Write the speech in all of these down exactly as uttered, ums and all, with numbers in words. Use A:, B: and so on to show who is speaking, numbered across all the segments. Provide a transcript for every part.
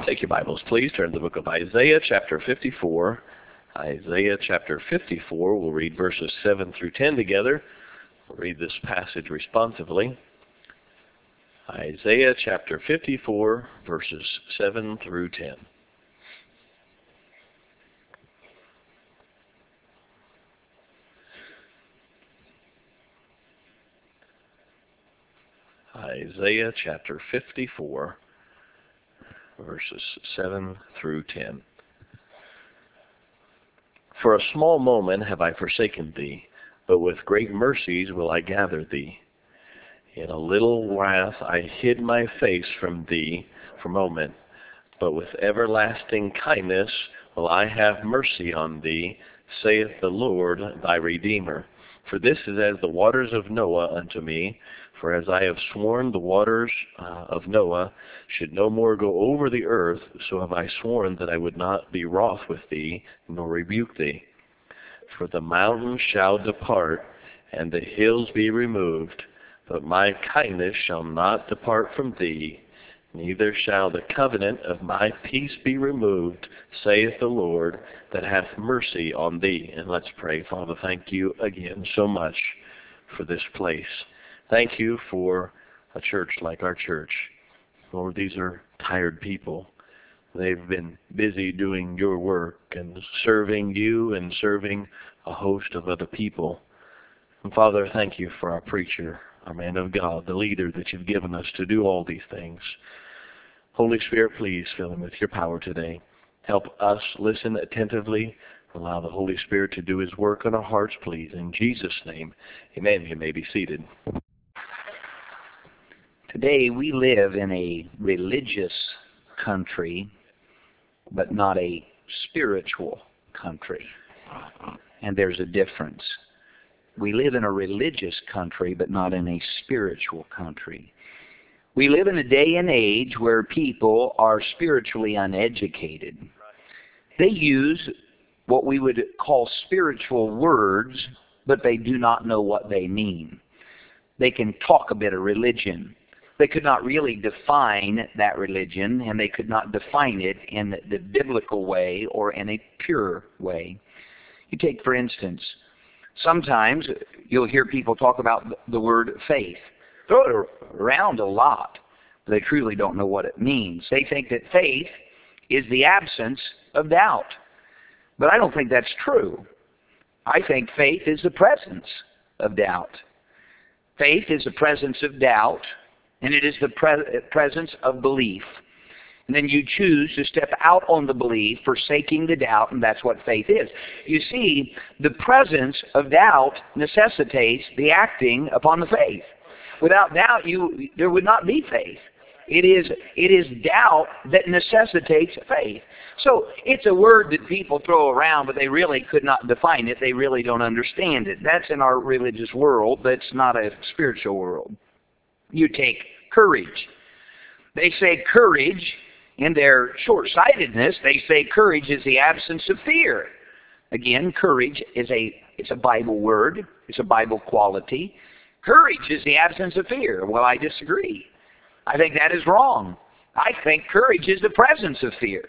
A: Take your Bibles, please. Turn to the book of Isaiah, chapter fifty-four. Isaiah, chapter fifty-four. We'll read verses seven through ten together. We'll read this passage responsively. Isaiah, chapter fifty-four, verses seven through ten. Isaiah, chapter fifty-four, verses seven through ten. For a small moment have I forsaken thee, but with great mercies will I gather thee. In a little wrath I hid my face from thee for a moment, but with everlasting kindness will I have mercy on thee, saith the Lord thy Redeemer. For this is as the waters of Noah unto me, for as I have sworn the waters uh, of Noah should no more go over the earth, so have I sworn that I would not be wroth with thee, nor rebuke thee. For the mountains shall depart, and the hills be removed, but my kindness shall not depart from thee, neither shall the covenant of my peace be removed, saith the Lord, that hath mercy on thee. And let's pray. Father, thank you again so much for this place. Thank you for a church like our church. Lord, these are tired people. They've been busy doing your work and serving you and serving a host of other people. And Father, thank you for our preacher, our man of God, the leader that you've given us to do all these things. Holy Spirit, please fill him with your power today. Help us listen attentively. Allow the Holy Spirit to do his work in our hearts, please. In Jesus' name, amen. You may be seated.
B: Today we live in a religious country, but not a spiritual country. And there's a difference. We live in a religious country, but not in a spiritual country. We live in a day and age where people are spiritually uneducated. They use what we would call spiritual words, but they do not know what they mean. They can talk a bit of religion. They could not really define that religion, and they could not define it in the biblical way or in a pure way. You take, for instance, sometimes you'll hear people talk about the word faith. Throw it around a lot, but they truly don't know what it means. They think that faith is the absence of doubt. But I don't think that's true. I think faith is the presence of doubt. Faith is the presence of doubt, and it is the pre- presence of belief. And then you choose to step out on the belief, forsaking the doubt, and that's what faith is. You see, the presence of doubt necessitates the acting upon the faith. Without doubt, you there would not be faith. It is, it is doubt that necessitates faith. So it's a word that people throw around, but they really could not define it. They really don't understand it. That's in our religious world. That's not a spiritual world. You take courage. They say courage, in their short-sightedness, they say courage is the absence of fear. Again, courage is a, it's a Bible word. It's a Bible quality. Courage is the absence of fear. Well, I disagree. I think that is wrong. I think courage is the presence of fear.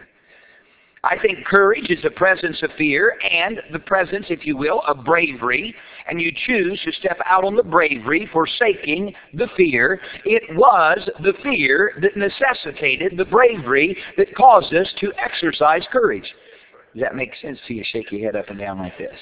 B: I think courage is the presence of fear and the presence, if you will, of bravery, and you choose to step out on the bravery, forsaking the fear. It was the fear that necessitated the bravery that caused us to exercise courage. Does that make sense to you? Shake your head up and down like this.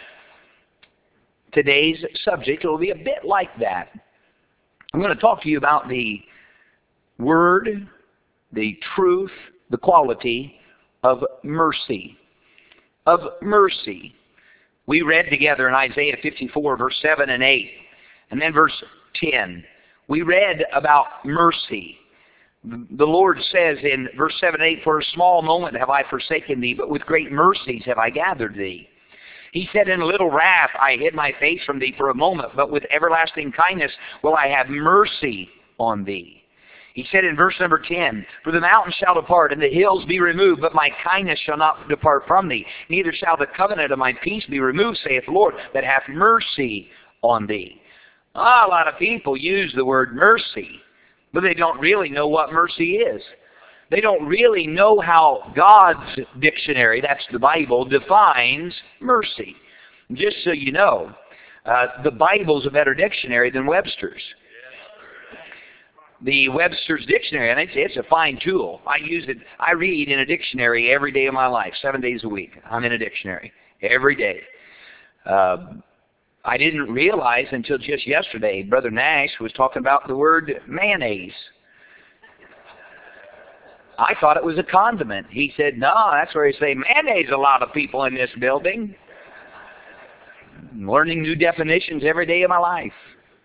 B: Today's subject will be a bit like that. I'm going to talk to you about the word, the truth, the quality of mercy. Of mercy. We read together in Isaiah fifty-four, verse seven and eight, and then verse ten. We read about mercy. The Lord says in verse seven and eight, for a small moment have I forsaken thee, but with great mercies have I gathered thee. He said, in a little wrath I hid my face from thee for a moment, but with everlasting kindness will I have mercy on thee. He said in verse number ten, for the mountains shall depart, and the hills be removed, but my kindness shall not depart from thee. Neither shall the covenant of my peace be removed, saith the Lord, that hath mercy on thee. Ah, a lot of people use the word mercy, but they don't really know what mercy is. They don't really know how God's dictionary, that's the Bible, defines mercy. Just so you know, uh, the Bible's a better dictionary than Webster's. The Webster's dictionary, and it's, it's a fine tool. I use it. I read in a dictionary every day of my life, seven days a week. I'm in a dictionary every day. Uh, I didn't realize until just yesterday, Brother Nash was talking about the word mayonnaise. I thought it was a condiment. He said, no, that's where he say mayonnaise. A lot of people in this building. I'm learning new definitions every day of my life.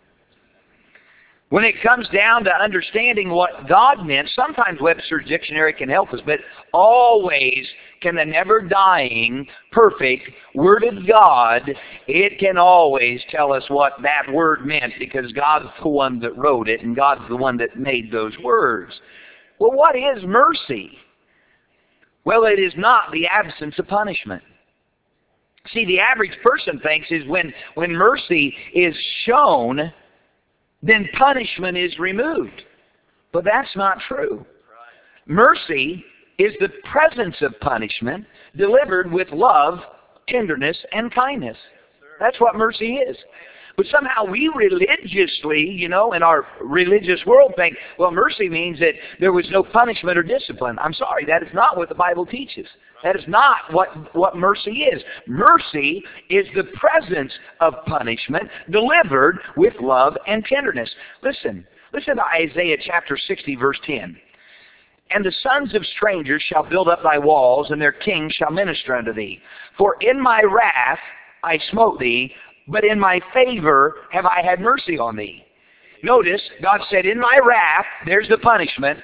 B: When it comes down to understanding what God meant, sometimes Webster's dictionary can help us, but always can the never-dying, perfect Word of God, it can always tell us what that word meant, because God's the one that wrote it, and God's the one that made those words. Well, what is mercy? Well, it is not the absence of punishment. See, the average person thinks is when, when mercy is shown, then punishment is removed. But that's not true. Mercy is the presence of punishment delivered with love, tenderness, and kindness. That's what mercy is. But somehow we religiously, you know, in our religious world think, well, mercy means that there was no punishment or discipline. I'm sorry, that is not what the Bible teaches. That is not what, what mercy is. Mercy is the presence of punishment delivered with love and tenderness. Listen, listen to Isaiah chapter sixty, verse ten. And the sons of strangers shall build up thy walls, and their kings shall minister unto thee. For in my wrath I smote thee, but in my favor have I had mercy on thee. Notice, God said, in my wrath, there's the punishment,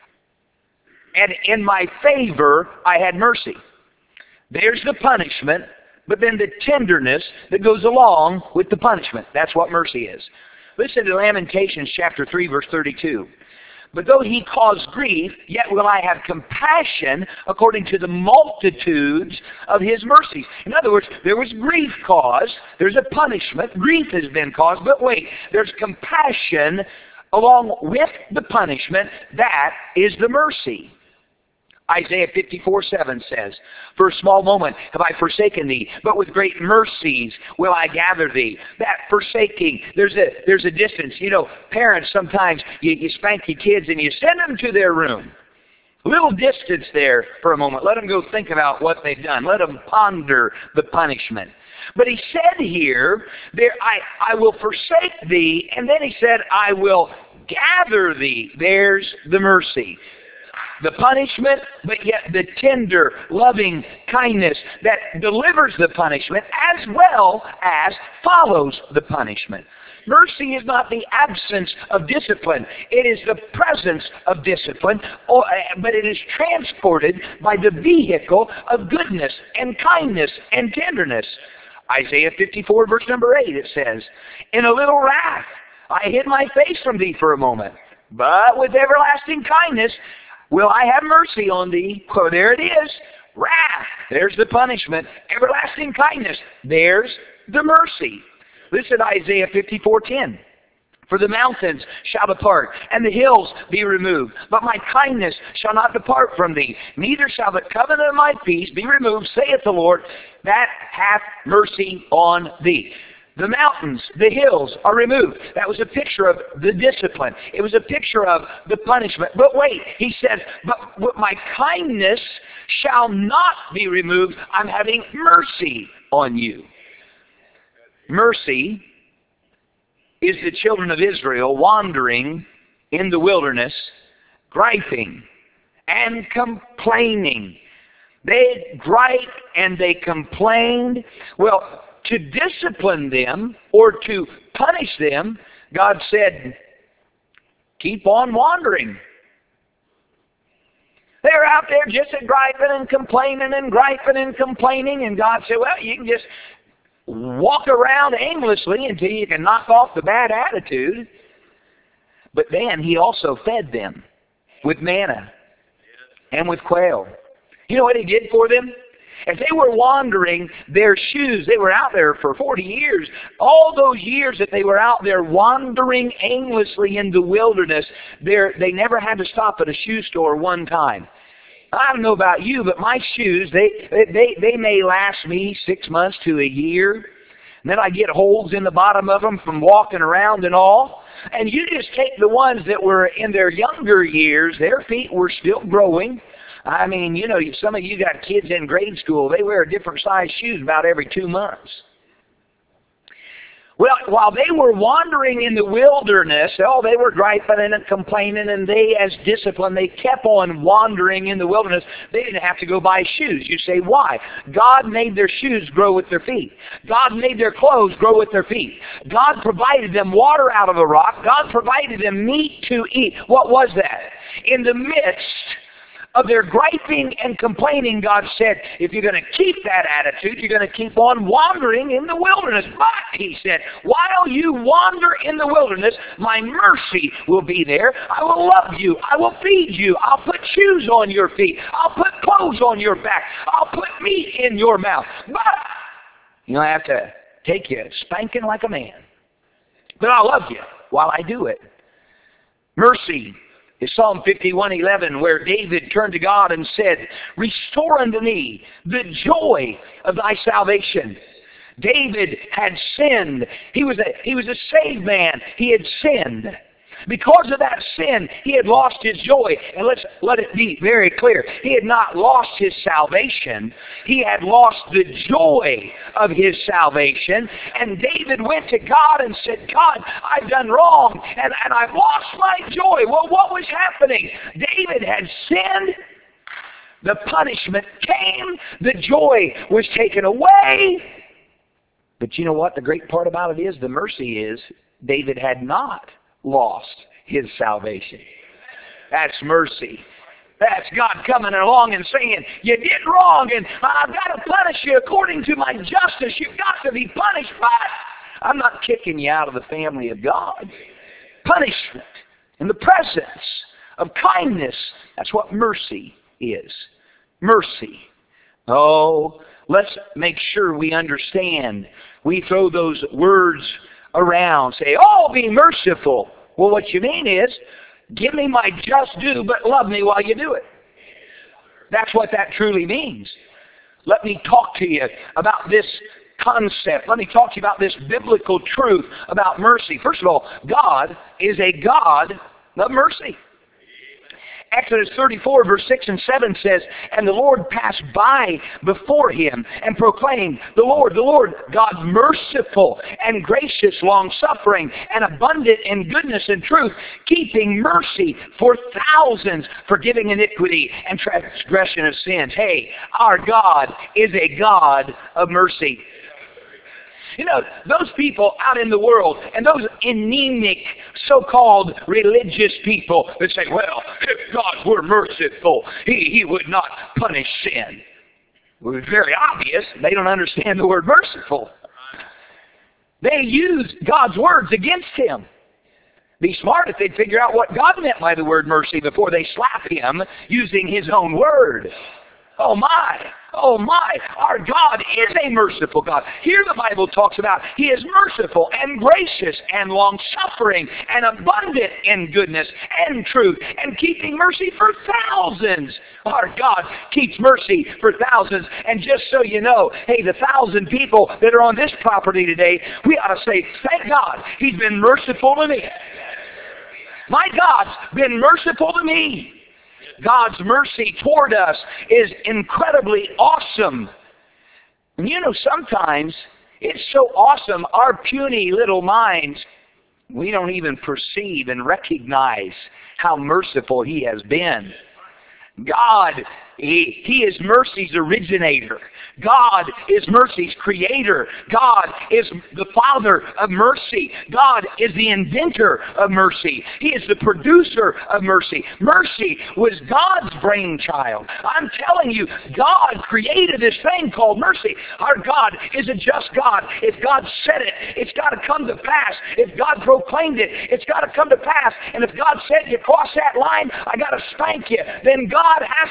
B: and in my favor I had mercy. There's the punishment, but then the tenderness that goes along with the punishment. That's what mercy is. Listen to Lamentations chapter three, verse thirty-two. But though he cause grief, yet will I have compassion according to the multitudes of his mercies. In other words, there was grief caused. There's a punishment. Grief has been caused. But wait, there's compassion along with the punishment. That is the mercy. Isaiah fifty-four, seven says, for a small moment have I forsaken thee, but with great mercies will I gather thee. That forsaking, there's a there's a distance. You know, parents, sometimes you, you spank your kids and you send them to their room. A little distance there for a moment. Let them go think about what they've done. Let them ponder the punishment. But he said here, there I, I will forsake thee, and then he said, I will gather thee. There's the mercy. The punishment, but yet the tender, loving kindness that delivers the punishment as well as follows the punishment. Mercy is not the absence of discipline. It is the presence of discipline, or, but it is transported by the vehicle of goodness and kindness and tenderness. Isaiah fifty-four, verse number eight, it says, in a little wrath I hid my face from thee for a moment, but with everlasting kindness will I have mercy on thee? So there it is. Wrath. There's the punishment. Everlasting kindness. There's the mercy. Listen to Isaiah fifty-four, ten. For the mountains shall depart, and the hills be removed. But my kindness shall not depart from thee. Neither shall the covenant of my peace be removed, saith the Lord, that hath mercy on thee. The mountains, the hills are removed. That was a picture of the discipline. It was a picture of the punishment. But wait, he says, but my kindness shall not be removed. I'm having mercy on you. Mercy is the children of Israel wandering in the wilderness, griping and complaining. They griped and they complained. Well, to discipline them or to punish them, God said, keep on wandering. They're out there just griping and complaining and griping and complaining, and God said, well, you can just walk around aimlessly until you can knock off the bad attitude. But then he also fed them with manna and with quail. You know what he did for them? If they were wandering their shoes, they were out there for forty years. All those years that they were out there wandering aimlessly in the wilderness, they never had to stop at a shoe store one time. I don't know about you, but my shoes, they, they, they may last me six months to a year. And then I get holes in the bottom of them from walking around and all. And you just take the ones that were in their younger years, their feet were still growing. I mean, you know, some of you got kids in grade school. They wear different size shoes about every two months. Well, while they were wandering in the wilderness, oh, they were griping and complaining, and they, as discipline, they kept on wandering in the wilderness. They didn't have to go buy shoes. You say, why? God made their shoes grow with their feet. God made their clothes grow with their feet. God provided them water out of a rock. God provided them meat to eat. What was that? In the midst of their griping and complaining, God said, if you're going to keep that attitude, you're going to keep on wandering in the wilderness. But, he said, while you wander in the wilderness, my mercy will be there. I will love you. I will feed you. I'll put shoes on your feet. I'll put clothes on your back. I'll put meat in your mouth. But, you know, I have to take you spanking like a man. But I'll love you while I do it. Mercy is Psalm fifty-one eleven, where David turned to God and said, restore unto me the joy of thy salvation. David had sinned. He was a, he was a saved man. He had sinned. Because of that sin, he had lost his joy. And let's let it be very clear. He had not lost his salvation. He had lost the joy of his salvation. And David went to God and said, God, I've done wrong, and, and I've lost my joy. Well, what was happening? David had sinned. The punishment came. The joy was taken away. But you know what? The great part about it is, the mercy is, David had not lost his salvation. That's mercy. That's God coming along and saying, you did wrong, and I've got to punish you according to my justice. You've got to be punished by it. I'm not kicking you out of the family of God. Punishment in the presence of kindness. That's what mercy is. Mercy. Oh, let's make sure we understand. We throw those words around, say, oh, be merciful. Well, what you mean is, give me my just due, but love me while you do it. That's what that truly means. Let me talk to you about this concept. Let me talk to you about this biblical truth about mercy. First of all, God is a God of mercy. Exodus thirty-four, verse six and seven says, and the Lord passed by before him and proclaimed, the Lord, the Lord, God merciful and gracious, long-suffering, and abundant in goodness and truth, keeping mercy for thousands, forgiving iniquity and transgression of sins. Hey, our God is a God of mercy. You know, those people out in the world, and those anemic, so-called religious people that say, well, if God were merciful, he, he would not punish sin. Well, it's very obvious. They don't understand the word merciful. They use God's words against him. Be smart if they'd figure out what God meant by the word mercy before they slap him using his own word. Oh my, oh my, our God is a merciful God. Here the Bible talks about he is merciful and gracious and long-suffering and abundant in goodness and truth and keeping mercy for thousands. Our God keeps mercy for thousands. And just so you know, hey, the thousand people that are on this property today, we ought to say, thank God, he's been merciful to me. My God's been merciful to me. God's mercy toward us is incredibly awesome. And you know, sometimes it's so awesome, our puny little minds, we don't even perceive and recognize how merciful he has been. God, he, he is mercy's originator. God is mercy's creator. God is the father of mercy. God is the inventor of mercy. He is the producer of mercy. Mercy was God's brainchild. I'm telling you, God created this thing called mercy. Our God is a just God. If God said it, it's got to come to pass. If God proclaimed it, it's got to come to pass. And if God said you cross that line, I got to spank you, then God has to spank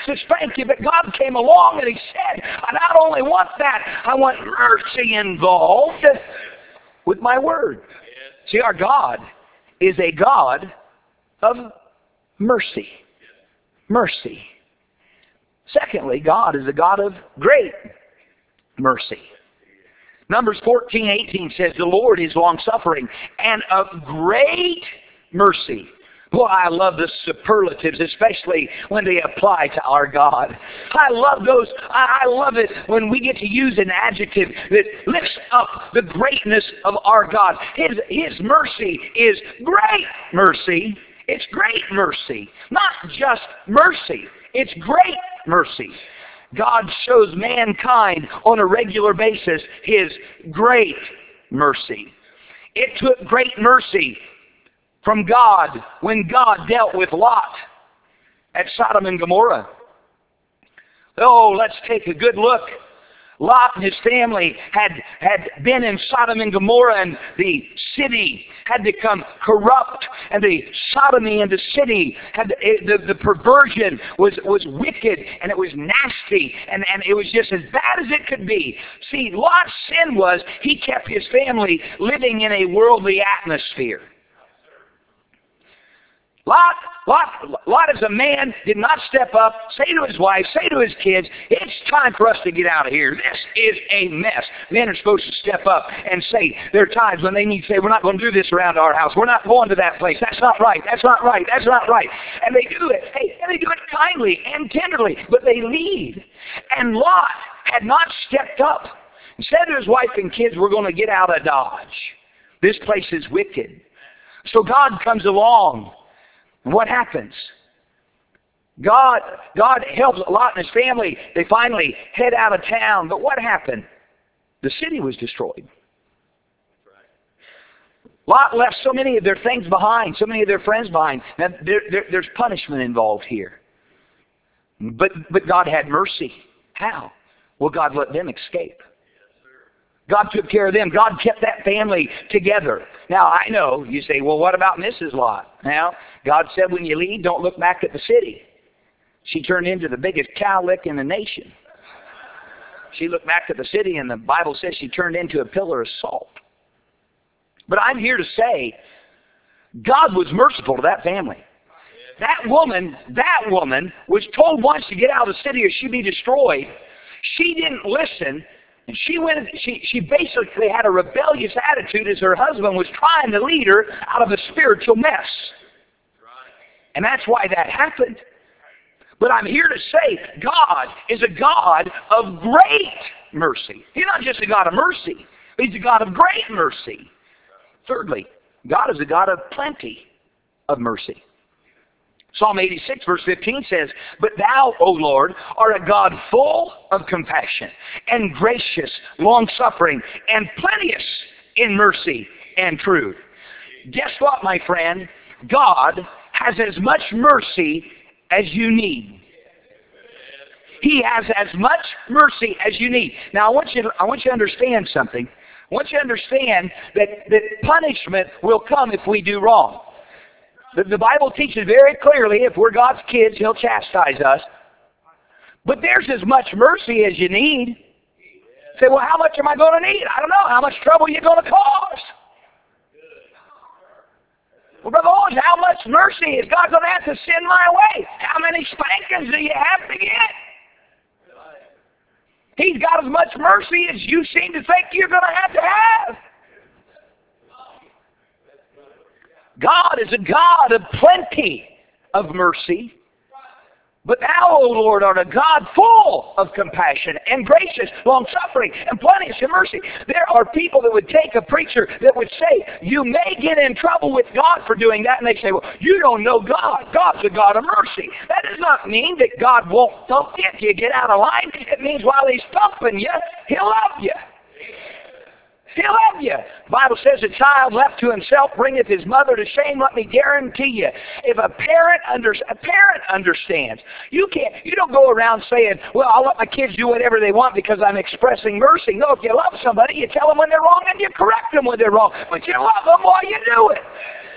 B: thank you. But God came along and He said, I not only want that, I want mercy involved with my word. See, our God is a God of mercy. Mercy. Secondly, God is a God of great mercy. Numbers fourteen eighteen says, the Lord is long-suffering and of great mercy. Boy, I love the superlatives, especially when they apply to our God. I love those. I love it when we get to use an adjective that lifts up the greatness of our God. His, his mercy is great mercy. It's great mercy. Not just mercy. It's great mercy. God shows mankind on a regular basis His great mercy. It took great mercy from God when God dealt with Lot at Sodom and Gomorrah. Oh, let's take a good look. Lot and his family had, had been in Sodom and Gomorrah, and the city had become corrupt, and the sodomy in the city, had the, the perversion was, was wicked, and it was nasty, and, and it was just as bad as it could be. See, Lot's sin was he kept his family living in a worldly atmosphere. Lot, Lot, Lot as a man did not step up, say to his wife, say to his kids, it's time for us to get out of here. This is a mess. Men are supposed to step up and say, there are times when they need to say, we're not going to do this around our house. We're not going to that place. That's not right. That's not right. That's not right. And they do it. Hey, and they do it kindly and tenderly, but they lead. And Lot had not stepped up and said to his wife and kids, we're going to get out of Dodge. This place is wicked. So God comes along. And what happens? God, God helps Lot and his family. They finally head out of town. But what happened? The city was destroyed. Lot left so many of their things behind, so many of their friends behind. Now, there, there, there's punishment involved here. But, but God had mercy. How? Well, God let them escape. God took care of them. God kept that family together. Now, I know, you say, well, what about Missus Lot? Now, God said when you leave, don't look back at the city. She turned into the biggest cowlick in the nation. She looked back at the city, and the Bible says she turned into a pillar of salt. But I'm here to say, God was merciful to that family. That woman, that woman was told once to get out of the city or she'd be destroyed. She didn't listen. And she went. She, she basically had a rebellious attitude as her husband was trying to lead her out of a spiritual mess. And that's why that happened. But I'm here to say God is a God of great mercy. He's not just a God of mercy. He's a God of great mercy. Thirdly, God is a God of plenty of mercy. Psalm eighty-six verse fifteen says, but thou, O Lord, art a God full of compassion and gracious, long-suffering, and plenteous in mercy and truth. Guess what, my friend? God has as much mercy as you need. He has as much mercy as you need. Now, I want you to, I want you to understand something. I want you to understand that, that punishment will come if we do wrong. The, the Bible teaches very clearly if we're God's kids, He'll chastise us. But there's as much mercy as you need. Say, well, how much am I going to need? I don't know. How much trouble are you going to cause? Well, Brother Owens, how much mercy is God going to have to send my way? How many spankings do you have to get? He's got as much mercy as you seem to think you're going to have to have. God is a God of plenty of mercy. But thou, O Lord, art a God full of compassion and gracious, long-suffering, and plenteous in mercy. There are people that would take a preacher that would say, you may get in trouble with God for doing that. And they say, well, you don't know God. God's a God of mercy. That does not mean that God won't thump you if you get out of line. It means while He's thumping you, He'll love you. He'll love you. The Bible says a child left to himself bringeth his mother to shame. Let me guarantee you, if a parent under, a parent understands, you can't. You don't go around saying, "Well, I'll let my kids do whatever they want because I'm expressing mercy." No, if you love somebody, you tell them when they're wrong and you correct them when they're wrong. But you love them while you do it.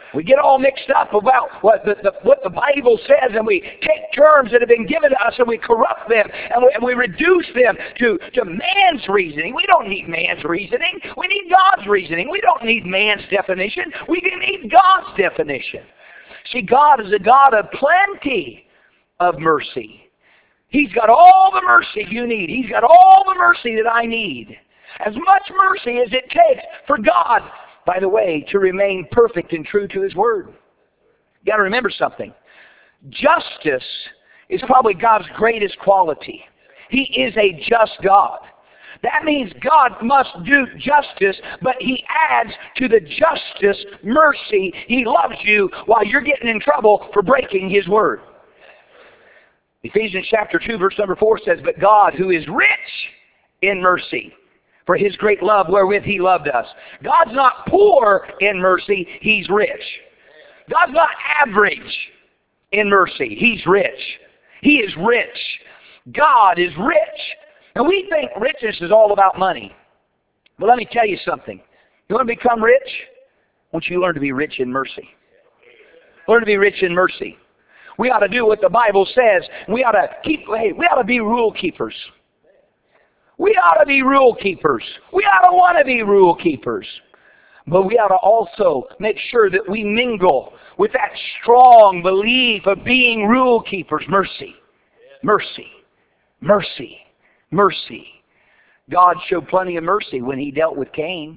B: We get all mixed up about what the, the, what the Bible says, and we take terms that have been given to us and we corrupt them, and we, and we reduce them to, to man's reasoning. We don't need man's reasoning. We need God's reasoning. We don't need man's definition. We need God's definition. See, God is a God of plenty of mercy. He's got all the mercy you need. He's got all the mercy that I need. As much mercy as it takes for God, by the way, to remain perfect and true to His Word. You've got to remember something. Justice is probably God's greatest quality. He is a just God. That means God must do justice, but He adds to the justice mercy. He loves you while you're getting in trouble for breaking His Word. Ephesians chapter two, verse number four says, "But God, who is rich in mercy, for His great love wherewith He loved us." God's not poor in mercy, He's rich. God's not average in mercy, He's rich. He is rich. God is rich. And we think richness is all about money. But let me tell you something. You want to become rich? I want you to learn to be rich in mercy. Learn to be rich in mercy. We ought to do what the Bible says. We ought to keep, hey, we ought to be rule keepers. We ought to be rule keepers. We ought to want to be rule keepers. But we ought to also make sure that we mingle with that strong belief of being rule keepers. Mercy. Mercy. Mercy. Mercy. God showed plenty of mercy when He dealt with Cain.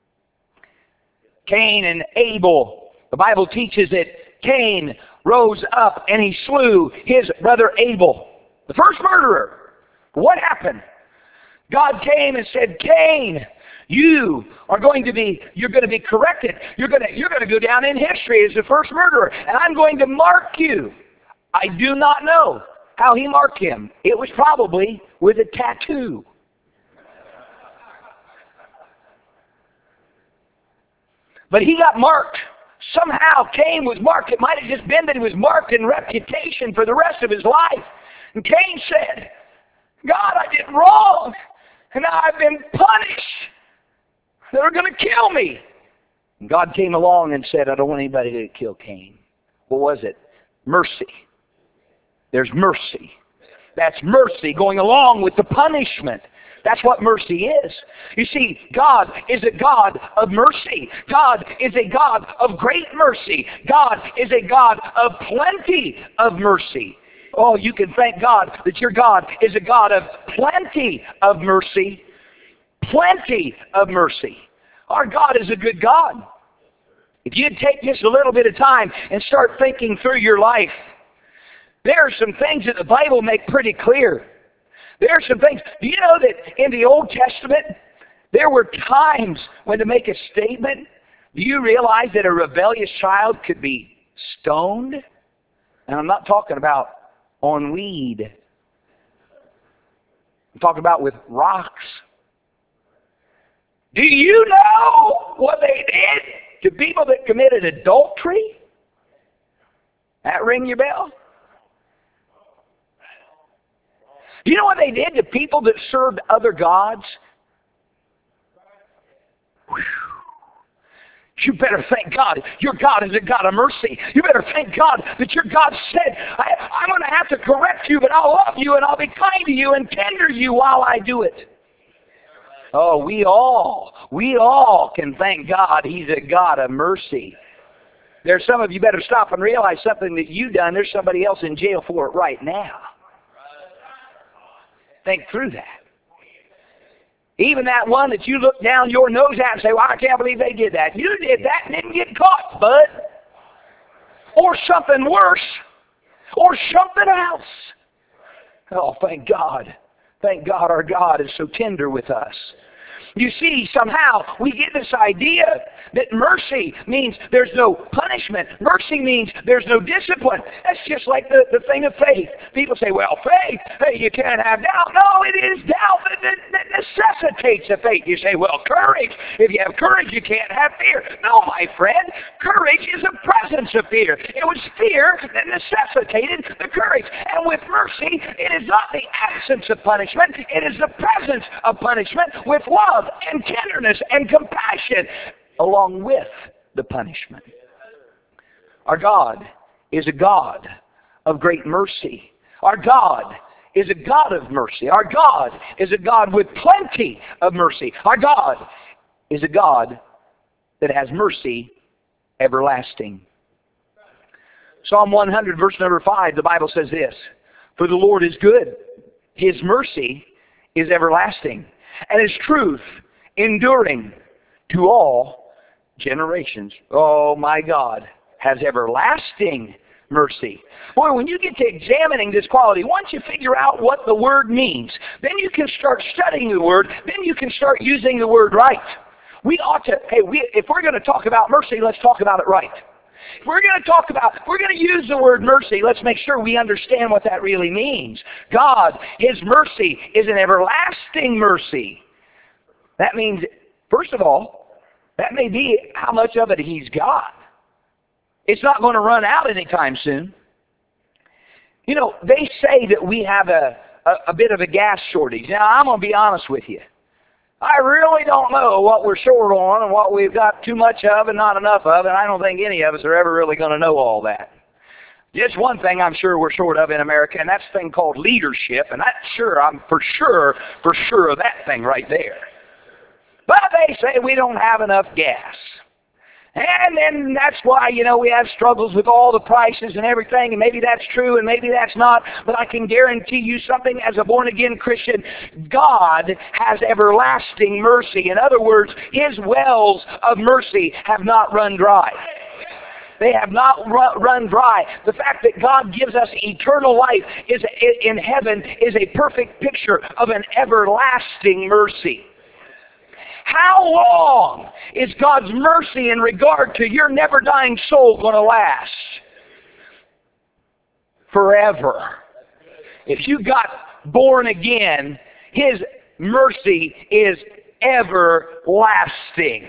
B: Cain and Abel. The Bible teaches that Cain rose up and he slew his brother Abel, the first murderer. What happened? God came and said, "Cain, you are going to be, you're going to be corrected. You're going to, you're going to go down in history as the first murderer, and I'm going to mark you." I do not know how He marked him. It was probably with a tattoo. But he got marked. Somehow Cain was marked. It might have just been that he was marked in reputation for the rest of his life. And Cain said, "God, I did wrong, and now I've been punished. They're going to kill me." And God came along and said, "I don't want anybody to kill Cain." What was it? Mercy. There's mercy. That's mercy going along with the punishment. That's what mercy is. You see, God is a God of mercy. God is a God of great mercy. God is a God of plenty of mercy. Oh, you can thank God that your God is a God of plenty of mercy. Plenty of mercy. Our God is a good God. If you'd take just a little bit of time and start thinking through your life, there are some things that the Bible make pretty clear. There are some things. Do you know that in the Old Testament, there were times when to make a statement, do you realize that a rebellious child could be stoned? And I'm not talking about on weed. I'm talking about with rocks. Do you know what they did to people that committed adultery? That ring your bell? Do you know what they did to people that served other gods? Whew. You better thank God. Your God is a God of mercy. You better thank God that your God said, I, I'm going to have to correct you, but I'll love you and I'll be kind to you and tender you while I do it. Oh, we all, we all can thank God He's a God of mercy. There's some of you better stop and realize something that you've done. There's somebody else in jail for it right now. Think through that. Even that one that you look down your nose at and say, "Well, I can't believe they did that." You did that and didn't get caught, bud. Or something worse. Or something else. Oh, thank God. Thank God our God is so tender with us. You see, somehow we get this idea that mercy means there's no punishment. Mercy means there's no discipline. That's just like the, the thing of faith. People say, well, faith, hey, you can't have doubt. No, it is doubt that, that, that necessitates a faith. You say, well, courage. If you have courage, you can't have fear. No, my friend, courage is the presence of fear. It was fear that necessitated the courage. And with mercy, it is not the absence of punishment. It is the presence of punishment with love and tenderness and compassion along with the punishment. Our God is a God of great mercy. Our God is a God of mercy. Our God is a God with plenty of mercy. Our God is a God that has mercy everlasting. Psalm one hundred, verse number five, the Bible says this, "For the Lord is good. His mercy is everlasting, and His truth enduring to all generations." Oh, my God has everlasting mercy. Boy, when you get to examining this quality, once you figure out what the Word means, then you can start studying the Word, then you can start using the Word right. We ought to, hey, we, if we're going to talk about mercy, let's talk about it right. If we're going to talk about, if we're going to use the word mercy, let's make sure we understand what that really means. God, His mercy is an everlasting mercy. That means, first of all, that may be how much of it He's got. It's not going to run out anytime soon. You know, they say that we have a, a, a bit of a gas shortage. Now, I'm going to be honest with you. I really don't know what we're short on and what we've got too much of and not enough of, and I don't think any of us are ever really going to know all that. Just one thing I'm sure we're short of in America, and that's a thing called leadership, and that's sure, I'm for sure, for sure of that thing right there. But they say we don't have enough gas. And then that's why, you know, we have struggles with all the prices and everything, and maybe that's true and maybe that's not, but I can guarantee you something as a born-again Christian, God has everlasting mercy. In other words, His wells of mercy have not run dry. They have not run dry. The fact that God gives us eternal life is in heaven is a perfect picture of an everlasting mercy. How long is God's mercy in regard to your never-dying soul going to last? Forever. If you got born again, His mercy is everlasting.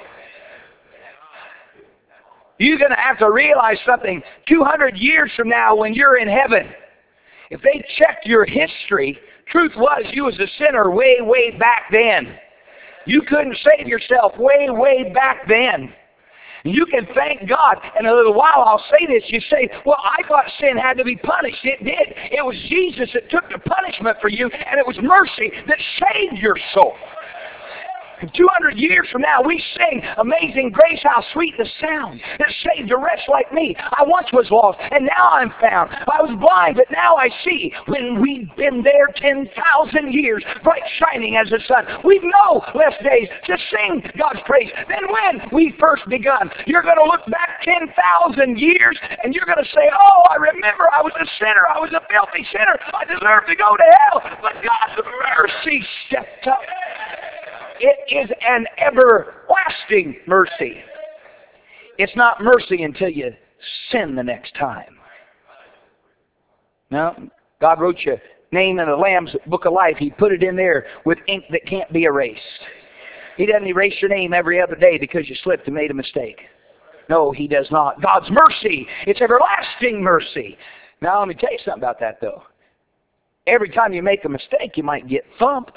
B: You're going to have to realize something. two hundred years from now when you're in heaven, if they checked your history, truth was you was a sinner way, way back then. You couldn't save yourself way, way back then. You can thank God. In a little while I'll say this. You say, well, I thought sin had to be punished. It did. It was Jesus that took the punishment for you, and it was mercy that saved your soul. two hundred years from now, we sing, "Amazing Grace, how sweet the sound that saved a wretch like me. I once was lost, and now I'm found. I was blind, but now I see." When we've been there ten thousand years, bright shining as the sun, we've no less days to sing God's praise than when we first begun. You're going to look back ten thousand years, and you're going to say, "Oh, I remember I was a sinner. I was a filthy sinner. I deserved to go to hell. But God's mercy stepped up." It is an everlasting mercy. It's not mercy until you sin the next time. No, God wrote your name in the Lamb's Book of Life. He put it in there with ink that can't be erased. He doesn't erase your name every other day because you slipped and made a mistake. No, He does not. God's mercy, it's everlasting mercy. Now, let me tell you something about that, though. Every time you make a mistake, you might get thumped.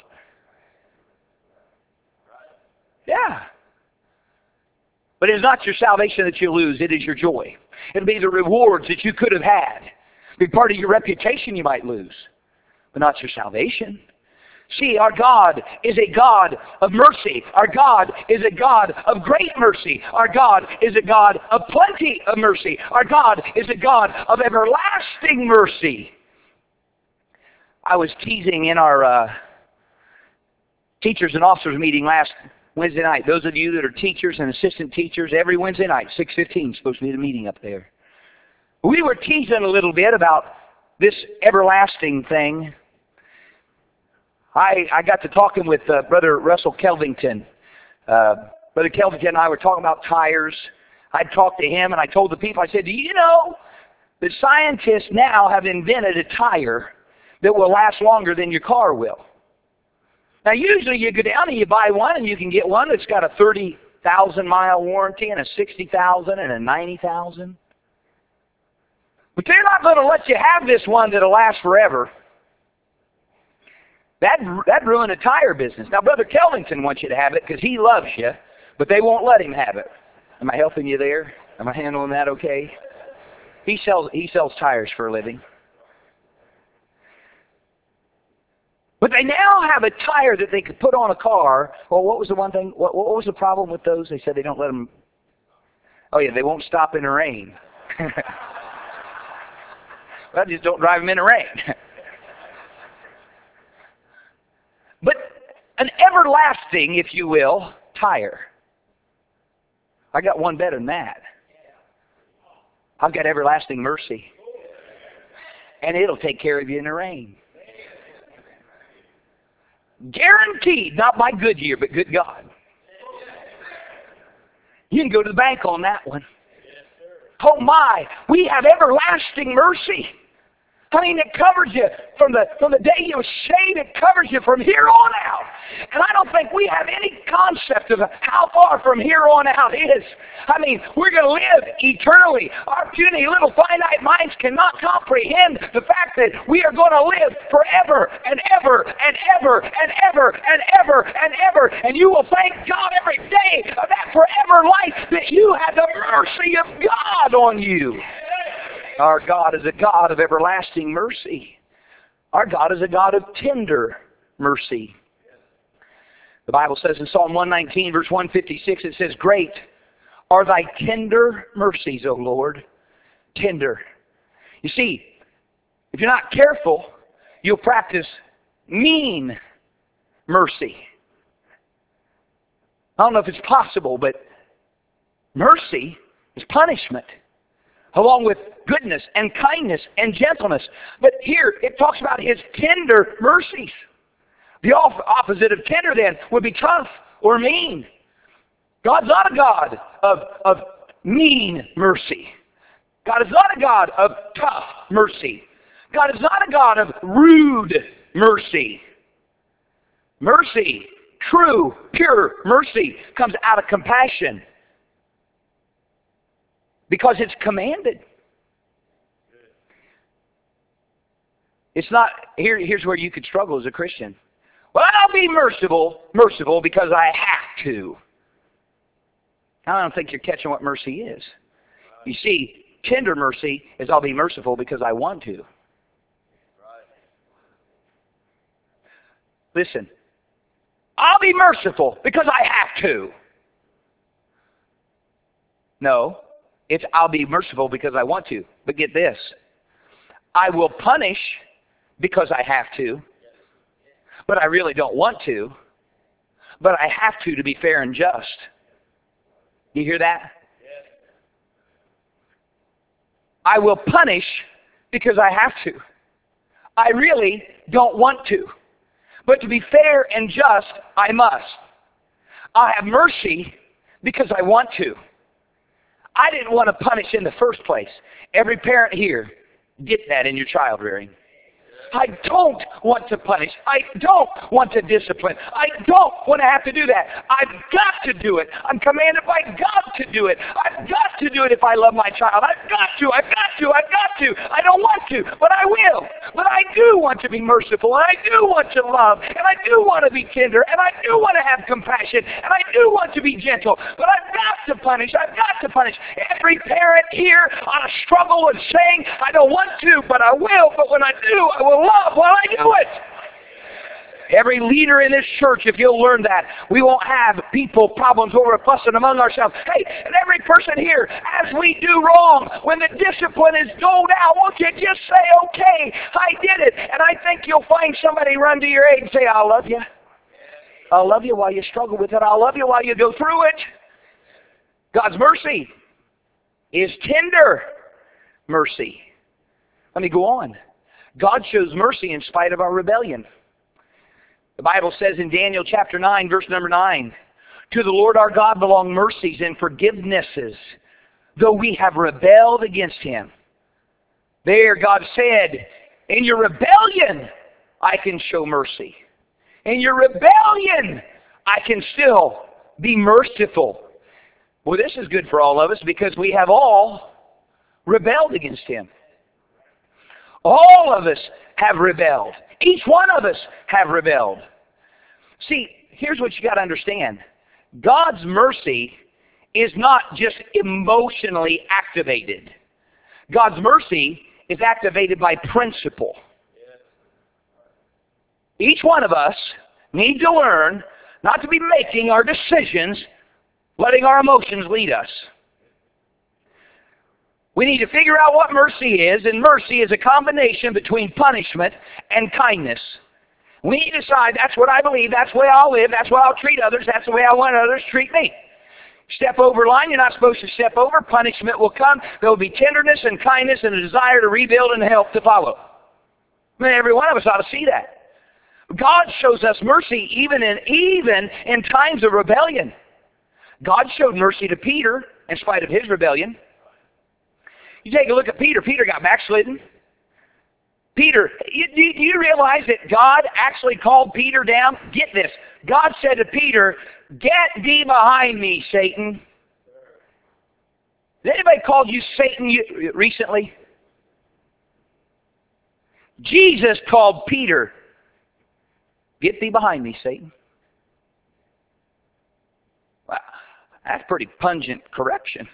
B: Yeah. But it is not your salvation that you lose. It is your joy. It'll be the rewards that you could have had. It'll be part of your reputation you might lose. But not your salvation. See, our God is a God of mercy. Our God is a God of great mercy. Our God is a God of plenty of mercy. Our God is a God of everlasting mercy. I was teasing in our uh, teachers and officers meeting last Wednesday night. Those of you that are teachers and assistant teachers, every Wednesday night, six fifteen, is supposed to be the meeting up there. We were teasing a little bit about this everlasting thing. I, I got to talking with uh, Brother Russell Kelvington. Uh, Brother Kelvington and I were talking about tires. I talked to him and I told the people, I said, do you know that scientists now have invented a tire that will last longer than your car will? Now, usually you go down and you buy one and you can get one that's got a thirty thousand mile warranty and a sixty thousand and a ninety thousand. But they're not going to let you have this one that'll last forever. That that ruin a tire business. Now, Brother Kelvington wants you to have it because he loves you, but they won't let him have it. Am I helping you there? Am I handling that okay? He sells, he sells tires for a living. But they now have a tire that they could put on a car. Well, what was the one thing? What, what was the problem with those? They said they don't let them. Oh, yeah, they won't stop in the rain. Well, just don't drive them in the rain. But an everlasting, if you will, tire. I got one better than that. I've got everlasting mercy. And it'll take care of you in the rain. Guaranteed, not by Goodyear, but good God. You can go to the bank on that one. Oh my, we have everlasting mercy. I mean, it covers you from the from the day you were saved. It covers you from here on out. And I don't think we have any concept of how far from here on out is. I mean, we're going to live eternally. Our puny little finite minds cannot comprehend the fact that we are going to live forever and ever and ever and ever and ever and ever. And you will thank God every day of that forever life that you had the mercy of God on you. Our God is a God of everlasting mercy. Our God is a God of tender mercy. The Bible says in Psalm one nineteen, verse one fifty-six, it says, "Great are thy tender mercies, O Lord." Tender. You see, if you're not careful, you'll practice mean mercy. I don't know if it's possible, but mercy is punishment, along with goodness and kindness and gentleness. But here it talks about His tender mercies. The opposite of tender then would be tough or mean. God's not a God of, of mean mercy. God is not a God of tough mercy. God is not a God of rude mercy. Mercy, true, pure mercy, comes out of compassion, because it's commanded. It's not, here, here's where you could struggle as a Christian. Well, I'll be merciful, merciful because I have to. I don't think you're catching what mercy is. You see, tender mercy is I'll be merciful because I want to. Listen, I'll be merciful because I have to. No. It's I'll be merciful because I want to. But get this. I will punish because I have to. But I really don't want to. But I have to to be fair and just. Do you hear that? I will punish because I have to. I really don't want to. But to be fair and just, I must. I have mercy because I want to. I didn't want to punish in the first place. Every parent here, get that in your child rearing. I don't want to punish. I don't want to discipline. I don't want to have to do that. I've got to do it. I'm commanded by God to do it. I've got to do it if I love my child. I've got to. I've got to. I've got to. I don't want to, but I will. But I do want to be merciful, and I do want to love, and I do want to be tender, and I do want to have compassion, and I do want to be gentle. But I've got to punish. I've got to punish. Every parent here ought to struggle with saying, I don't want to, but I will. But when I do, I will love while I do it. Every leader in this church, if you'll learn that, we won't have people problems where we're fussing among ourselves. Hey, and every person here, as we do wrong, when the discipline is doled out, won't you just say, okay, I did it. And I think you'll find somebody run to your aid and say, I'll love you. I'll love you while you struggle with it. I'll love you while you go through it. God's mercy is tender mercy. Let me go on. God shows mercy in spite of our rebellion. The Bible says in Daniel chapter nine, verse number nine, to the Lord our God belong mercies and forgivenesses, though we have rebelled against Him. There God said, in your rebellion, I can show mercy. In your rebellion, I can still be merciful. Well, this is good for all of us because we have all rebelled against Him. All of us have rebelled. Each one of us have rebelled. See, here's what you got to understand. God's mercy is not just emotionally activated. God's mercy is activated by principle. Each one of us need to learn not to be making our decisions, letting our emotions lead us. We need to figure out what mercy is, and mercy is a combination between punishment and kindness. We need to decide, that's what I believe, that's the way I'll live, that's the way I'll treat others, that's the way I want others to treat me. Step over line, you're not supposed to step over. Punishment will come. There will be tenderness and kindness and a desire to rebuild and help to follow. I mean, every one of us ought to see that. God shows us mercy even in, even in times of rebellion. God showed mercy to Peter in spite of his rebellion. You take a look at Peter. Peter got backslidden. Peter, you, do you realize that God actually called Peter down? Get this. God said to Peter, "Get thee behind me, Satan." Has anybody called you Satan you, recently? Jesus called Peter, "Get thee behind me, Satan." Wow, that's pretty pungent correction.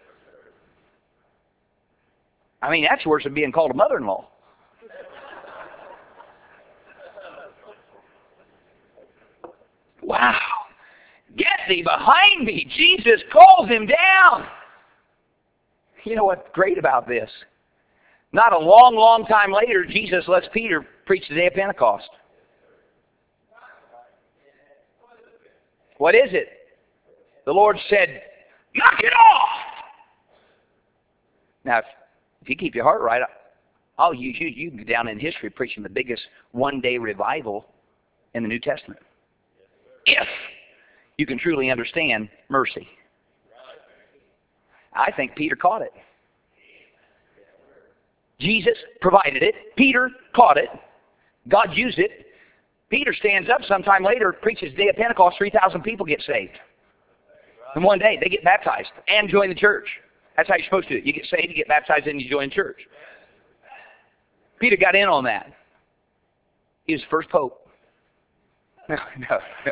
B: I mean, that's worse than being called a mother-in-law. Wow. Get thee behind me. Jesus calls him down. You know what's great about this? Not a long, long time later, Jesus lets Peter preach the day of Pentecost. What is it? The Lord said, "Knock it off." Now, if, if you keep your heart right, I'll use you. You can go down in history preaching the biggest one-day revival in the New Testament. If you can truly understand mercy. I think Peter caught it. Jesus provided it. Peter caught it. God used it. Peter stands up sometime later, preaches the day of Pentecost, three thousand people get saved. In one day, they get baptized and join the church. That's how you're supposed to do it. You get saved, you get baptized, and you join the church. Peter got in on that. He was the first pope. No, no, no.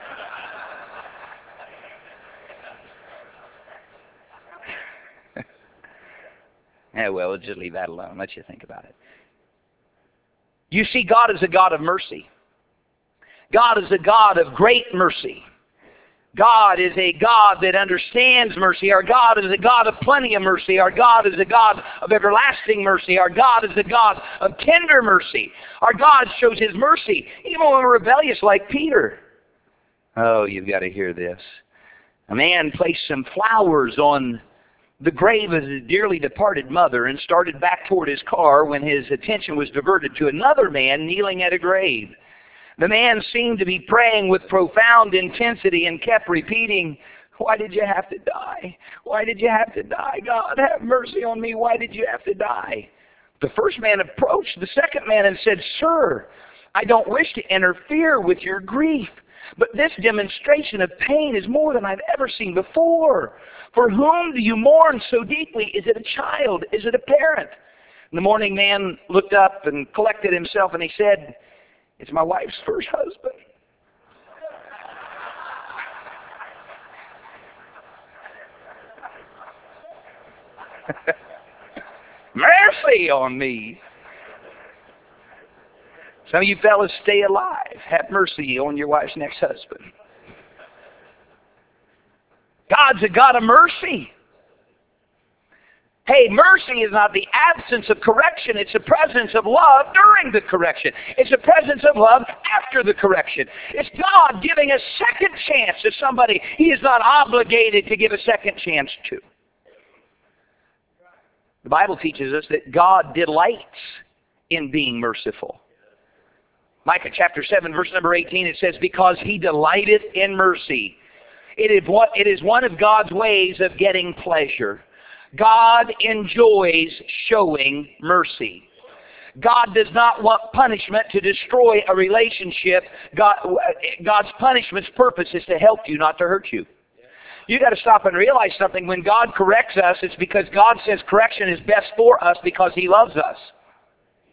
B: Yeah, well, we'll just leave that alone. Let you think about it. You see, God is a God of mercy. God is a God of great mercy. God is a God that understands mercy. Our God is a God of plenty of mercy. Our God is a God of everlasting mercy. Our God is a God of tender mercy. Our God shows His mercy even when we're rebellious like Peter. Oh, you've got to hear this. A man placed some flowers on the grave of his dearly departed mother and started back toward his car when his attention was diverted to another man kneeling at a grave. The man seemed to be praying with profound intensity and kept repeating, "Why did you have to die? Why did you have to die? God, have mercy on me. Why did you have to die?" The first man approached the second man and said, "Sir, I don't wish to interfere with your grief, but this demonstration of pain is more than I've ever seen before. For whom do you mourn so deeply? Is it a child? Is it a parent?" And the mourning man looked up and collected himself and he said, "It's my wife's first husband." Mercy on me. Some of you fellas stay alive. Have mercy on your wife's next husband. God's a God of mercy. Hey, mercy is not the absence of correction. It's the presence of love during the correction. It's the presence of love after the correction. It's God giving a second chance to somebody He is not obligated to give a second chance to. The Bible teaches us that God delights in being merciful. Micah chapter seven, verse number eighteen, it says, "Because He delighteth in mercy." It is what it is one of God's ways of getting pleasure. God enjoys showing mercy. God does not want punishment to destroy a relationship. God, God's punishment's purpose is to help you, not to hurt you. You got to stop and realize something. When God corrects us, it's because God says correction is best for us because He loves us.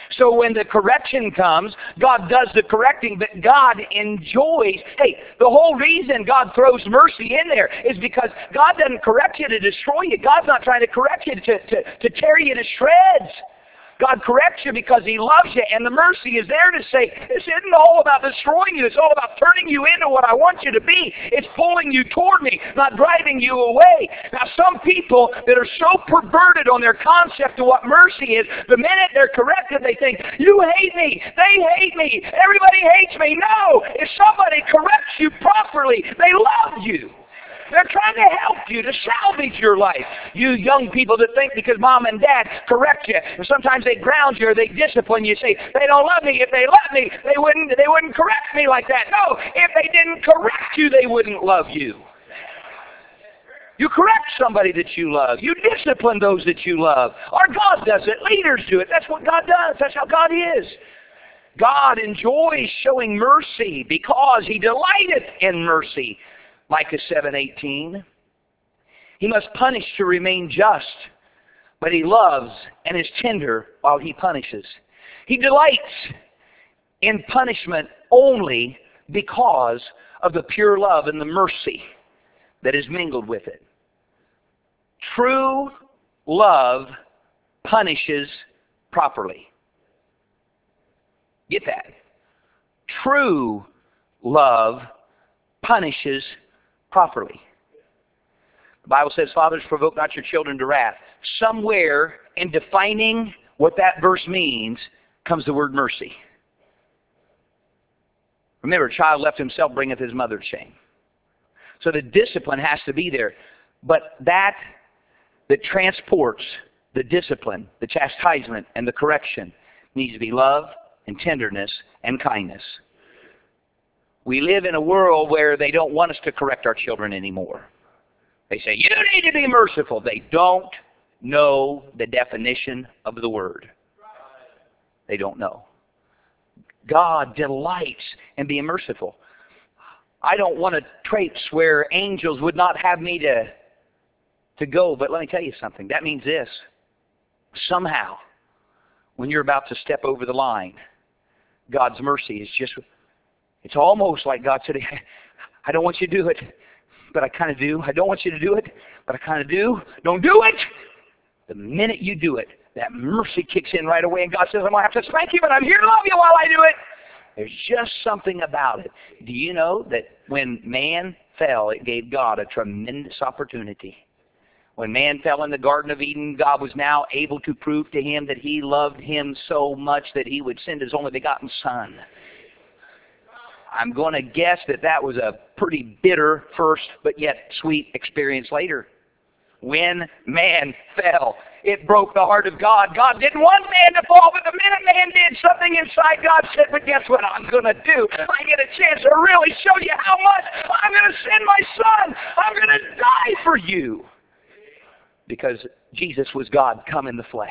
B: So when the correction comes, God does the correcting, but God enjoys. Hey, the whole reason God throws mercy in there is because God doesn't correct you to destroy you. God's not trying to correct you to, to, to tear you to shreds. God corrects you because He loves you, and the mercy is there to say, this isn't all about destroying you. It's all about turning you into what I want you to be. It's pulling you toward me, not driving you away. Now, some people that are so perverted on their concept of what mercy is, the minute they're corrected, they think, you hate me, they hate me, everybody hates me. No, if somebody corrects you properly, they love you. They're trying to help you, to salvage your life. You young people that think because mom and dad correct you, and sometimes they ground you or they discipline you, say, they don't love me. If they loved me, they wouldn't, they wouldn't correct me like that. No, if they didn't correct you, they wouldn't love you. You correct somebody that you love. You discipline those that you love. Our God does it. Leaders do it. That's what God does. That's how God is. God enjoys showing mercy because He delighteth in mercy. Micah seven eighteen. He must punish to remain just, but He loves and is tender while He punishes. He delights in punishment only because of the pure love and the mercy that is mingled with it. True love punishes properly. Get that? True love punishes properly. The Bible says, fathers, provoke not your children to wrath. Somewhere in defining what that verse means comes the word mercy. Remember, a child left himself bringeth his mother shame. So the discipline has to be there. But that that transports the discipline, the chastisement, and the correction needs to be love and tenderness and kindness. We live in a world where they don't want us to correct our children anymore. They say, you need to be merciful. They don't know the definition of the word. They don't know. God delights in being merciful. I don't want to traipse where angels would not have me to, to go, but let me tell you something. That means this. Somehow, when you're about to step over the line, God's mercy is just... It's almost like God said, I don't want you to do it, but I kind of do. I don't want you to do it, but I kind of do. Don't do it! The minute you do it, that mercy kicks in right away, and God says, I'm going to have to spank you, but I'm here to love you while I do it. There's just something about it. Do you know that when man fell, it gave God a tremendous opportunity? When man fell in the Garden of Eden, God was now able to prove to him that He loved him so much that He would send His only begotten Son. I'm going to guess that that was a pretty bitter first, but yet sweet experience later. When man fell, it broke the heart of God. God didn't want man to fall, but the minute man did, something inside God said, but guess what I'm going to do? I get a chance to really show you how much I'm going to send my Son. I'm going to die for you. Because Jesus was God come in the flesh.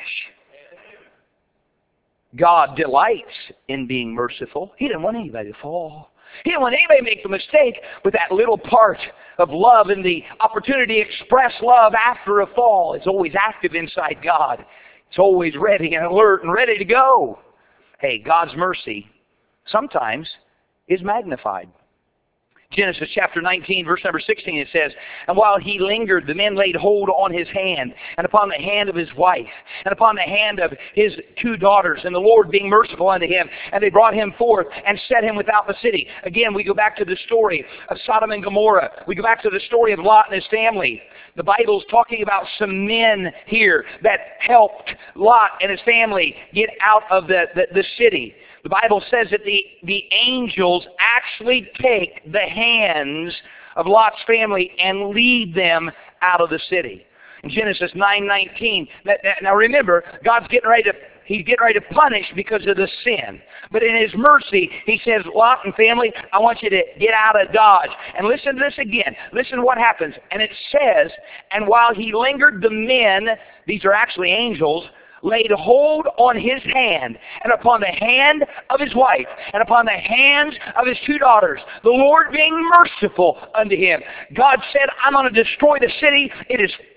B: God delights in being merciful. He didn't want anybody to fall. He didn't want anybody to make the mistake with that little part of love and the opportunity to express love after a fall. It's always active inside God. It's always ready and alert and ready to go. Hey, God's mercy sometimes is magnified. Genesis chapter nineteen, verse number sixteen, it says, and while he lingered, the men laid hold on his hand, and upon the hand of his wife, and upon the hand of his two daughters, and the Lord being merciful unto him, and they brought him forth, and set him without the city. Again, we go back to the story of Sodom and Gomorrah. We go back to the story of Lot and his family. The Bible's talking about some men here that helped Lot and his family get out of the, the, the city. The Bible says that the, the angels actually take the hands of Lot's family and lead them out of the city. In Genesis nine nineteen, that, that, now remember, God's getting ready to, He's getting ready to punish because of the sin. But in His mercy, He says, Lot and family, I want you to get out of Dodge. And listen to this again. Listen to what happens. And it says, and while he lingered, the men, these are actually angels, laid hold on his hand, and upon the hand of his wife, and upon the hands of his two daughters, the Lord being merciful unto him. God said, I'm going to destroy the city. It is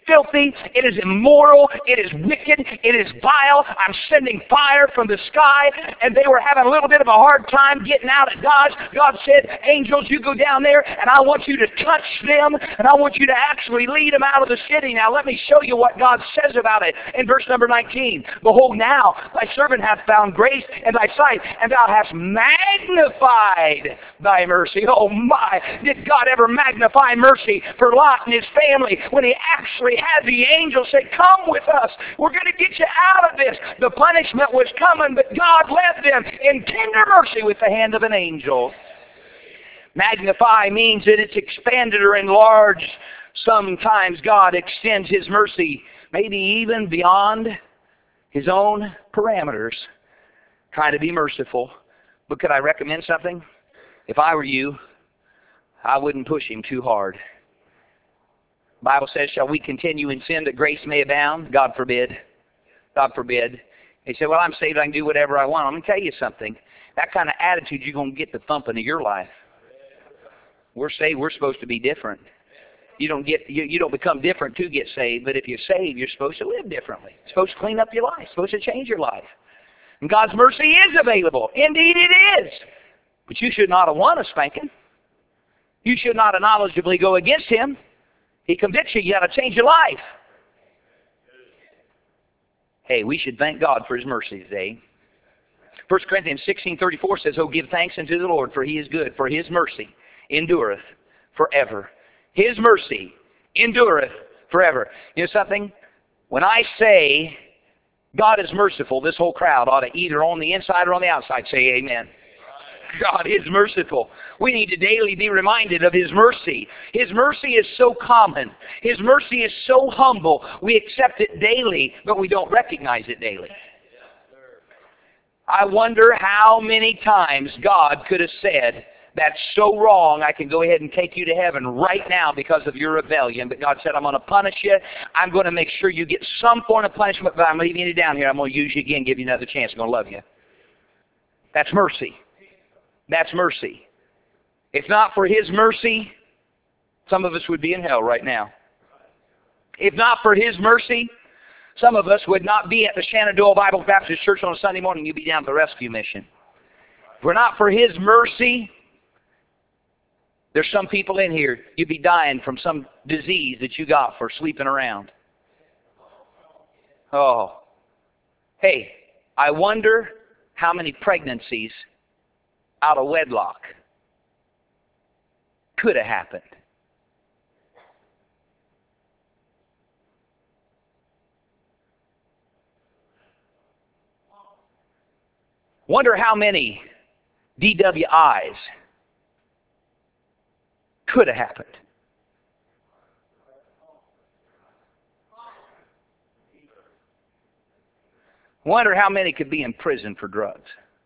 B: filthy, it is immoral, it is wicked, it is vile. I'm sending fire from the sky. And they were having a little bit of a hard time getting out at God's. God said, angels, you go down there, and I want you to touch them, and I want you to actually lead them out of the city. Now let me show you what God says about it. In verse number nineteen, behold, now thy servant hath found grace in thy sight, and thou hast magnified thy mercy. Oh my, did God ever magnify mercy for Lot and his family when he actually had the angel say, come with us, we're going to get you out of this. The punishment was coming, but God led them in tender mercy with the hand of an angel. Magnify means that it's expanded or enlarged. Sometimes God extends His mercy, maybe even beyond His own parameters, trying to be merciful. But could I recommend something? If I were you, I wouldn't push Him too hard. The Bible says, shall we continue in sin that grace may abound? God forbid. God forbid. He said, well, I'm saved, I can do whatever I want. I'm going to tell you something. That kind of attitude, you're going to get the thumping of your life. We're saved, we're supposed to be different. You don't get, you, you don't become different to get saved, but if you're saved, you're supposed to live differently. You're supposed to clean up your life. You're supposed to change your life. And God's mercy is available. Indeed it is. But you should not have won a spanking. You should not knowledgeably go against Him. He convicts you, you got to change your life. Hey, we should thank God for His mercy today. First Corinthians sixteen thirty-four says, oh, give thanks unto the Lord, for He is good, for His mercy endureth forever. His mercy endureth forever. You know something? When I say God is merciful, this whole crowd ought to either on the inside or on the outside say amen. God is merciful. We need to daily be reminded of His mercy. His mercy is so common. His mercy is so humble. We accept it daily, but we don't recognize it daily. I wonder how many times God could have said, that's so wrong, I can go ahead and take you to heaven right now because of your rebellion. But God said, I'm going to punish you. I'm going to make sure you get some form of punishment, but I'm leaving you down here. I'm going to use you again, give you another chance. I'm going to love you. That's mercy. That's mercy. If not for His mercy, some of us would be in hell right now. If not for His mercy, some of us would not be at the Shenandoah Bible Baptist Church on a Sunday morning. You'd be down at the rescue mission. If we're not for His mercy, there's some people in here, you'd be dying from some disease that you got for sleeping around. Oh. Hey, I wonder how many pregnancies out of wedlock could have happened. Wonder how many D W Is could have happened. Wonder how many could be in prison for drugs.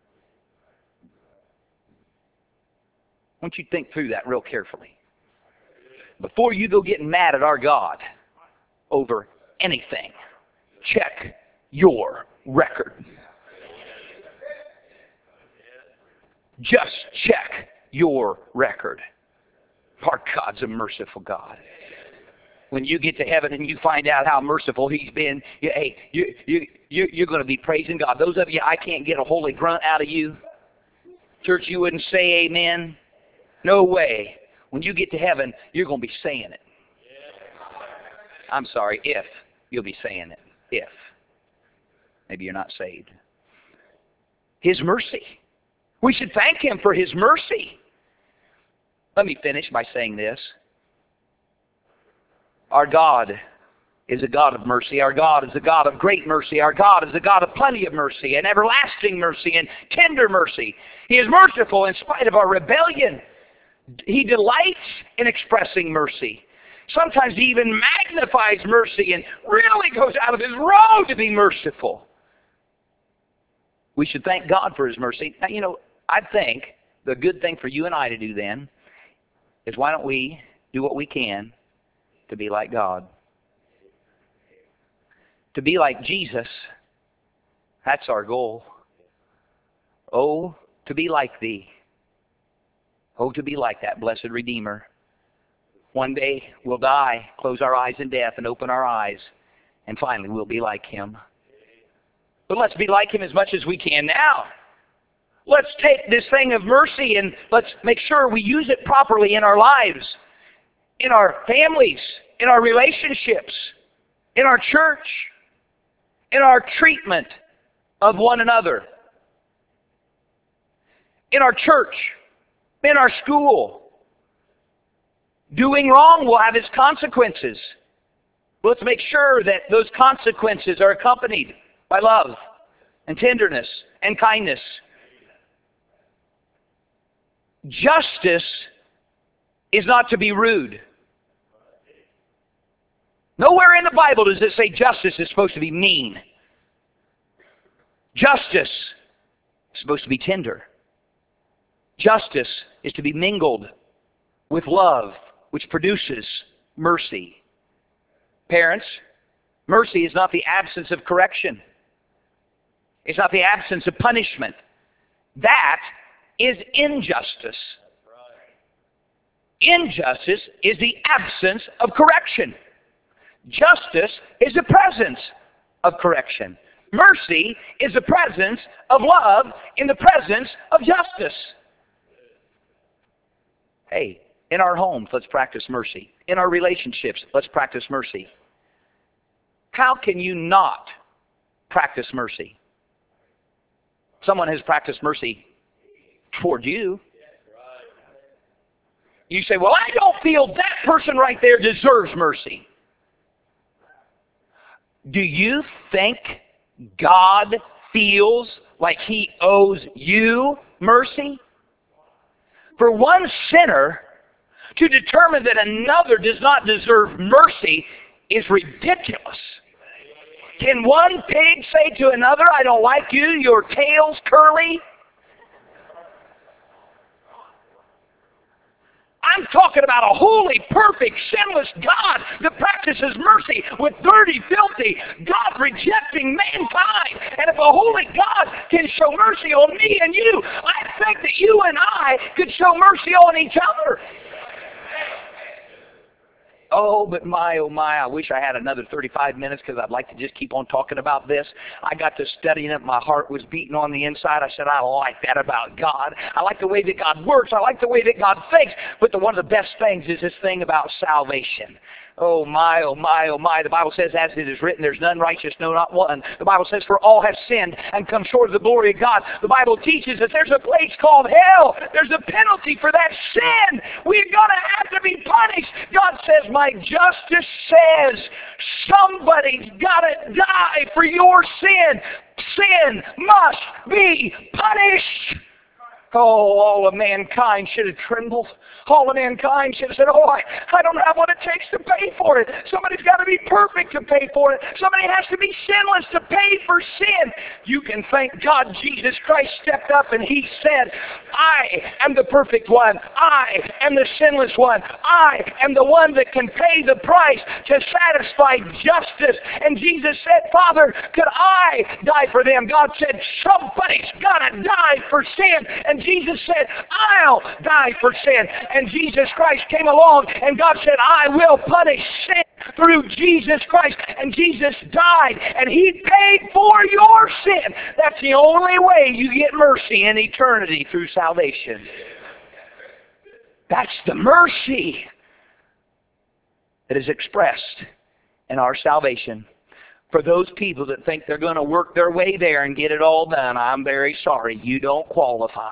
B: I want you to think through that real carefully. Before you go getting mad at our God over anything, check your record. Just check your record. Our God's a merciful God. When you get to heaven and you find out how merciful He's been, you, hey, you, you, you, you're going to be praising God. Those of you, I can't get a holy grunt out of you. Church, you wouldn't say amen. No way. When you get to heaven, you're going to be saying it. I'm sorry, if you'll be saying it. If. Maybe you're not saved. His mercy. We should thank Him for His mercy. Let me finish by saying this. Our God is a God of mercy. Our God is a God of great mercy. Our God is a God of plenty of mercy and everlasting mercy and tender mercy. He is merciful in spite of our rebellion. He delights in expressing mercy. Sometimes He even magnifies mercy and really goes out of His road to be merciful. We should thank God for His mercy. Now, you know, I think the good thing for you and I to do then is why don't we do what we can to be like God? To be like Jesus, that's our goal. Oh, to be like Thee. Oh, to be like that blessed Redeemer. One day we'll die, close our eyes in death, and open our eyes, and finally we'll be like Him. But let's be like Him as much as we can now. Let's take this thing of mercy and let's make sure we use it properly in our lives, in our families, in our relationships, in our church, in our treatment of one another, in our church, in our school. Doing wrong will have its consequences. Let's make sure that those consequences are accompanied by love and tenderness and kindness. Justice is not to be rude. Nowhere in the Bible does it say justice is supposed to be mean. Justice is supposed to be tender. Justice is to be mingled with love, which produces mercy. Parents, mercy is not the absence of correction. It's not the absence of punishment. That is injustice. Injustice is the absence of correction. Justice is the presence of correction. Mercy is the presence of love in the presence of justice. Hey, in our homes, let's practice mercy. In our relationships, let's practice mercy. How can you not practice mercy? Someone has practiced mercy toward you. You say, well, I don't feel that person right there deserves mercy. Do you think God feels like He owes you mercy? For one sinner to determine that another does not deserve mercy is ridiculous. Can one pig say to another, I don't like you, your tail's curly? I'm talking about a holy, perfect, sinless God that practices mercy with dirty, filthy, God-rejecting mankind. And if a holy God can show mercy on me and you, I think that you and I could show mercy on each other. Oh, but my, oh my, I wish I had another thirty-five minutes because I'd like to just keep on talking about this. I got to studying it. My heart was beating on the inside. I said, I like that about God. I like the way that God works. I like the way that God thinks. But the, one of the best things is this thing about salvation. Oh my, oh my, oh my. The Bible says, as it is written, there's none righteous, no, not one. The Bible says, for all have sinned and come short of the glory of God. The Bible teaches that there's a place called hell. There's a penalty for that sin. We're going to have to be punished. God says, my justice says somebody's got to die for your sin. Sin must be punished. Oh, all of mankind should have trembled. All of mankind should have said, oh, I, I don't have what it takes to pay for it. Somebody's got to be perfect to pay for it. Somebody has to be sinless to pay for sin. You can thank God Jesus Christ stepped up and He said, I am the perfect one. I am the sinless one. I am the one that can pay the price to satisfy justice. And Jesus said, Father, could I die for them? God said, somebody's got to die for sin. And Jesus said, I'll die for sin. And Jesus Christ came along and God said, I will punish sin through Jesus Christ. And Jesus died and He paid for your sin. That's the only way you get mercy in eternity, through salvation. That's the mercy that is expressed in our salvation. For those people that think they're going to work their way there and get it all done, I'm very sorry, you don't qualify.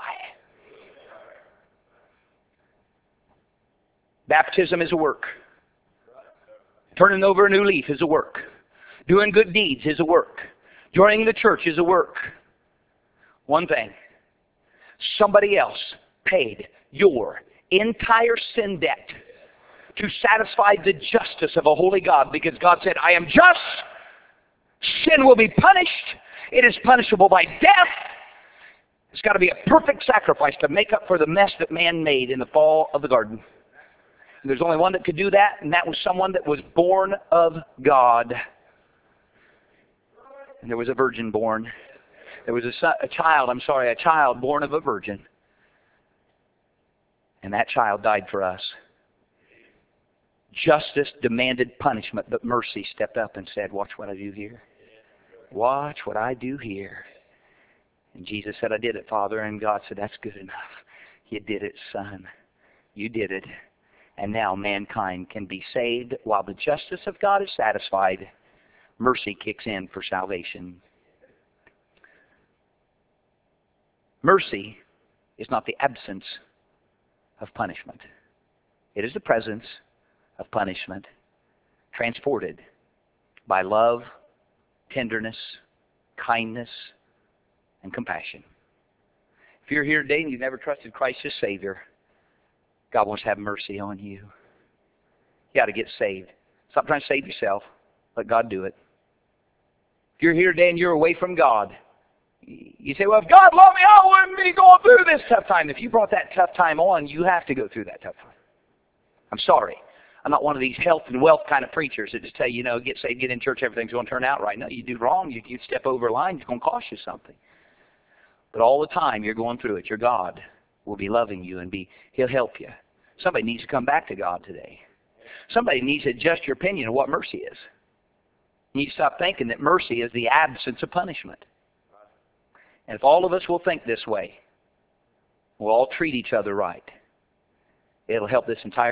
B: Baptism is a work. Turning over a new leaf is a work. Doing good deeds is a work. Joining the church is a work. One thing, somebody else paid your entire sin debt to satisfy the justice of a holy God, because God said, I am just. Sin will be punished. It is punishable by death. It's got to be a perfect sacrifice to make up for the mess that man made in the fall of the garden. And there's only one that could do that, and that was someone that was born of God. And there was a virgin born. There was a, son, a child, I'm sorry, a child born of a virgin. And that child died for us. Justice demanded punishment, but mercy stepped up and said, watch what I do here. Watch what I do here. And Jesus said, I did it, Father. And God said, that's good enough. You did it, Son. You did it. And now mankind can be saved. While the justice of God is satisfied, mercy kicks in for salvation. Mercy is not the absence of punishment. It is the presence of punishment, transported by love, tenderness, kindness, and compassion. If you're here today and you've never trusted Christ as Savior, God wants to have mercy on you. You got to get saved. Stop trying to save yourself. Let God do it. If you're here today and you're away from God, you say, well, if God loved me, I wouldn't be going through this tough time. If you brought that tough time on, you have to go through that tough time. I'm sorry. I'm not one of these health and wealth kind of preachers that just tell you, you know, get saved, get in church, everything's going to turn out right. No, you do wrong, you, you step over a line, it's going to cost you something. But all the time you're going through it, your God will be loving you and be, He'll help you. Somebody needs to come back to God today. Somebody needs to adjust your opinion of what mercy is. You need to stop thinking that mercy is the absence of punishment. And if all of us will think this way, we'll all treat each other right. It'll help this entire